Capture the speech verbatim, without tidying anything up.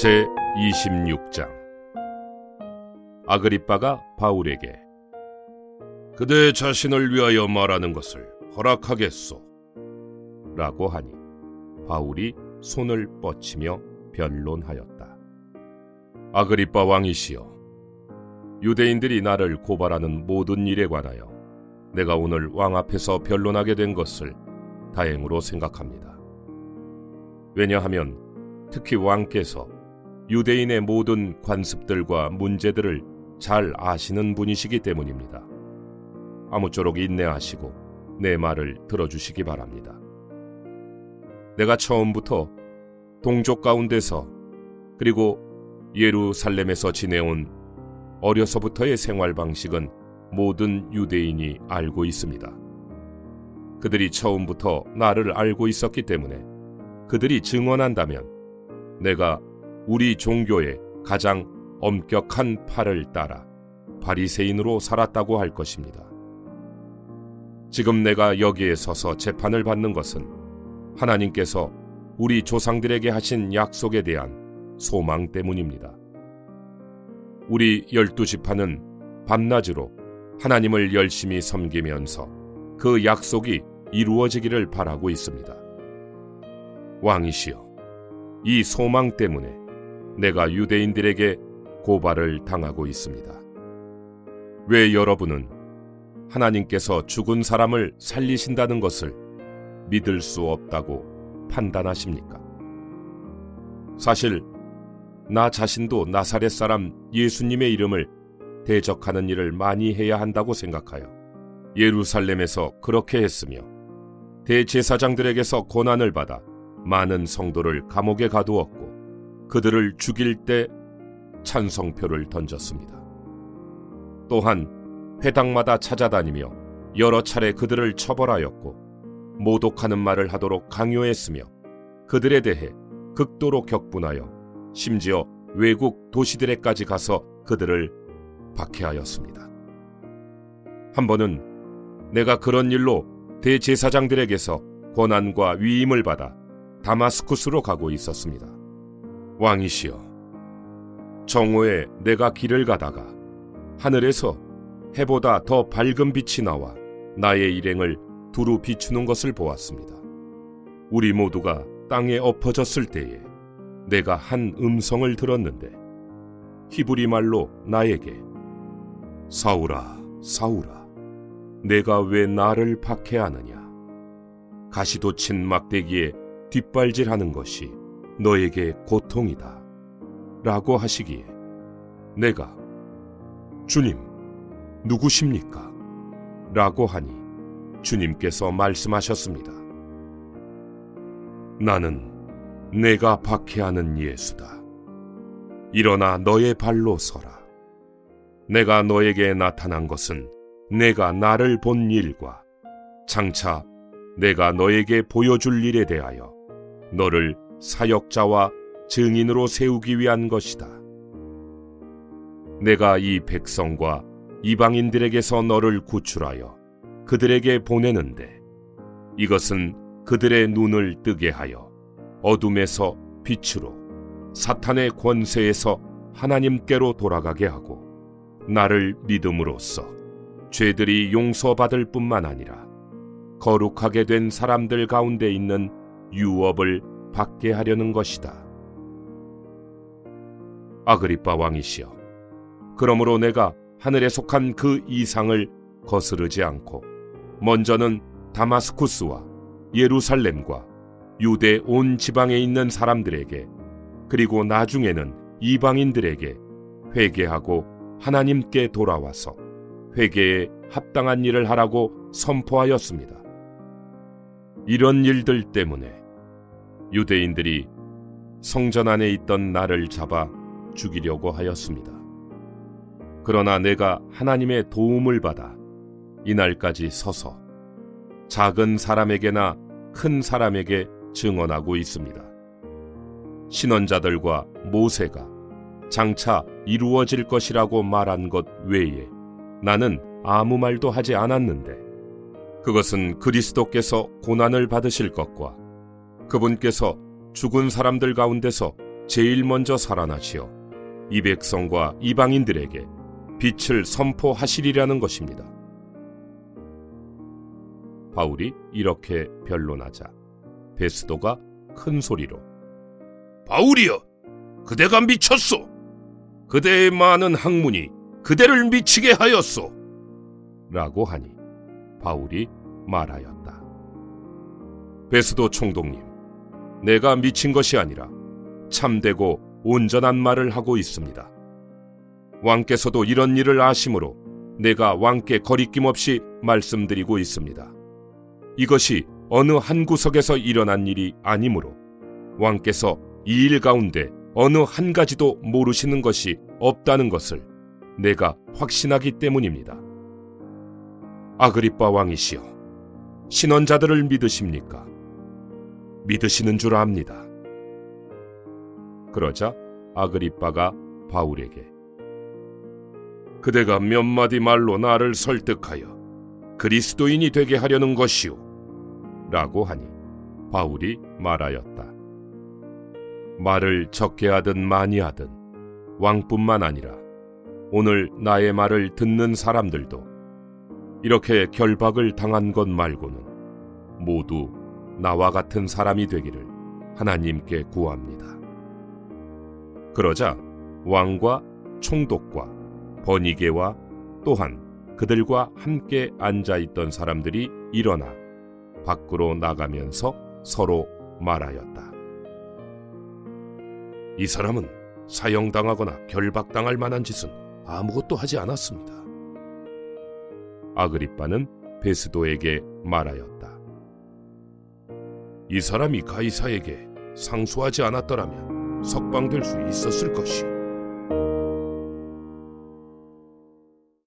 제이십육 장. 아그리빠가 바울에게 그대 자신을 위하여 말하는 것을 허락하겠소 라고 하니 바울이 손을 뻗치며 변론하였다. 아그리빠 왕이시여, 유대인들이 나를 고발하는 모든 일에 관하여 내가 오늘 왕 앞에서 변론하게 된 것을 다행으로 생각합니다. 왜냐하면 특히 왕께서 유대인의 모든 관습들과 문제들을 잘 아시는 분이시기 때문입니다. 아무쪼록 인내하시고 내 말을 들어주시기 바랍니다. 내가 처음부터 동족 가운데서 그리고 예루살렘에서 지내온 어려서부터의 생활 방식은 모든 유대인이 알고 있습니다. 그들이 처음부터 나를 알고 있었기 때문에 그들이 증언한다면 내가 우리 종교의 가장 엄격한 팔을 따라 바리새인으로 살았다고 할 것입니다. 지금 내가 여기에 서서 재판을 받는 것은 하나님께서 우리 조상들에게 하신 약속에 대한 소망 때문입니다. 우리 열두 지파는 밤낮으로 하나님을 열심히 섬기면서 그 약속이 이루어지기를 바라고 있습니다. 왕이시여, 이 소망 때문에 내가 유대인들에게 고발을 당하고 있습니다. 왜 여러분은 하나님께서 죽은 사람을 살리신다는 것을 믿을 수 없다고 판단하십니까? 사실 나 자신도 나사렛 사람 예수님의 이름을 대적하는 일을 많이 해야 한다고 생각하여 예루살렘에서 그렇게 했으며 대제사장들에게서 고난을 받아 많은 성도를 감옥에 가두었고 그들을 죽일 때 찬성표를 던졌습니다. 또한 회당마다 찾아다니며 여러 차례 그들을 처벌하였고 모독하는 말을 하도록 강요했으며 그들에 대해 극도로 격분하여 심지어 외국 도시들에까지 가서 그들을 박해하였습니다. 한 번은 내가 그런 일로 대제사장들에게서 권한과 위임을 받아 다마스쿠스로 가고 있었습니다. 왕이시여, 정오에 내가 길을 가다가 하늘에서 해보다 더 밝은 빛이 나와 나의 일행을 두루 비추는 것을 보았습니다. 우리 모두가 땅에 엎어졌을 때에 내가 한 음성을 들었는데 히브리 말로 나에게 사울아, 사울아, 내가 왜 나를 박해하느냐? 가시돋친 막대기에 뒷발질하는 것이 너에게 고통이다 라고 하시기에 내가 주님, 누구십니까? 라고 하니 주님께서 말씀하셨습니다. 나는 내가 박해하는 예수다. 일어나 너의 발로 서라. 내가 너에게 나타난 것은 내가 나를 본 일과 장차 내가 너에게 보여줄 일에 대하여 너를 사역자와 증인으로 세우기 위한 것이다. 내가 이 백성과 이방인들에게서 너를 구출하여 그들에게 보내는데 이것은 그들의 눈을 뜨게 하여 어둠에서 빛으로 사탄의 권세에서 하나님께로 돌아가게 하고 나를 믿음으로써 죄들이 용서받을 뿐만 아니라 거룩하게 된 사람들 가운데 있는 유업을 받게 하려는 것이다. 아그리빠 왕이시여, 그러므로 내가 하늘에 속한 그 이상을 거스르지 않고 먼저는 다마스쿠스와 예루살렘과 유대 온 지방에 있는 사람들에게 그리고 나중에는 이방인들에게 회개하고 하나님께 돌아와서 회개에 합당한 일을 하라고 선포하였습니다. 이런 일들 때문에 유대인들이 성전 안에 있던 나를 잡아 죽이려고 하였습니다. 그러나 내가 하나님의 도움을 받아 이날까지 서서 작은 사람에게나 큰 사람에게 증언하고 있습니다. 신언자들과 모세가 장차 이루어질 것이라고 말한 것 외에 나는 아무 말도 하지 않았는데 그것은 그리스도께서 고난을 받으실 것과 그분께서 죽은 사람들 가운데서 제일 먼저 살아나시어 이 백성과 이방인들에게 빛을 선포하시리라는 것입니다. 바울이 이렇게 변론하자 베스도가 큰 소리로 바울이여, 그대가 미쳤소. 그대의 많은 학문이 그대를 미치게 하였소. 라고 하니 바울이 말하였다. 베스도 총독님, 내가 미친 것이 아니라 참되고 온전한 말을 하고 있습니다. 왕께서도 이런 일을 아심으로 내가 왕께 거리낌 없이 말씀드리고 있습니다. 이것이 어느 한 구석에서 일어난 일이 아니므로 왕께서 이 일 가운데 어느 한 가지도 모르시는 것이 없다는 것을 내가 확신하기 때문입니다. 아그리빠 왕이시여, 신원자들을 믿으십니까? 믿으시는 줄 압니다. 그러자 아그리빠가 바울에게 그대가 몇 마디 말로 나를 설득하여 그리스도인이 되게 하려는 것이오 라고 하니 바울이 말하였다. 말을 적게 하든 많이 하든 왕뿐만 아니라 오늘 나의 말을 듣는 사람들도 이렇게 결박을 당한 것 말고는 모두 나와 같은 사람이 되기를 하나님께 구합니다. 그러자 왕과 총독과 버니게와 또한 그들과 함께 앉아있던 사람들이 일어나 밖으로 나가면서 서로 말하였다. 이 사람은 사형당하거나 결박당할 만한 짓은 아무것도 하지 않았습니다. 아그리빠는 베스도에게 말하였다. 이 사람이 가이사에게 상소하지 않았더라면 석방될 수 있었을 것이오.